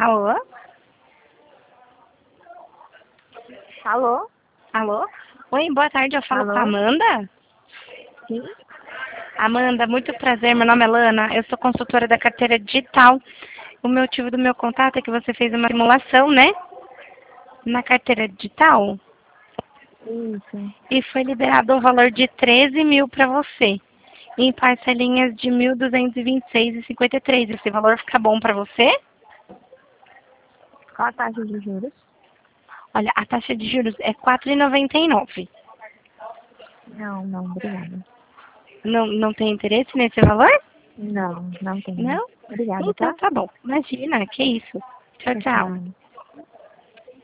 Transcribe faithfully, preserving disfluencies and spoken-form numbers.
Alô? Alô? Alô? Oi, boa tarde, eu falo Alô? com a Amanda? Sim? Amanda, muito prazer, meu nome é Lana, eu sou consultora da carteira digital. O motivo do meu contato é que você fez uma simulação, né? Na carteira digital. Isso. E foi liberado um valor de treze mil para você. Em parcelinhas de mil duzentos e vinte e seis reais e cinquenta e três centavos. Esse valor fica bom para você? Qual a taxa de juros? Olha, a taxa de juros é quatro reais e noventa e nove centavos. Não, não, obrigada. Não, não tem interesse nesse valor? Não, não tenho. Não? Obrigada, Então tá? tá bom. Imagina, que isso. Tchau, Tchau, tchau. tchau.